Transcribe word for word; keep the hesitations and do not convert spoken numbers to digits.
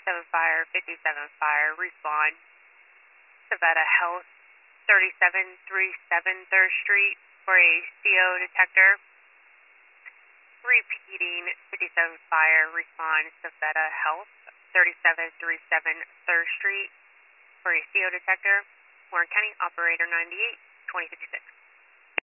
fifty-seven Fire, fifty-seven Fire, respond. Savetta Health, thirty-seven thirty-seven third Street for a C O detector. Repeating, fifty-seven Fire, respond. Savetta Health, thirty-seven thirty-seven third Street for a C O detector. Warren County, Operator ninety-eight, twenty fifty-six.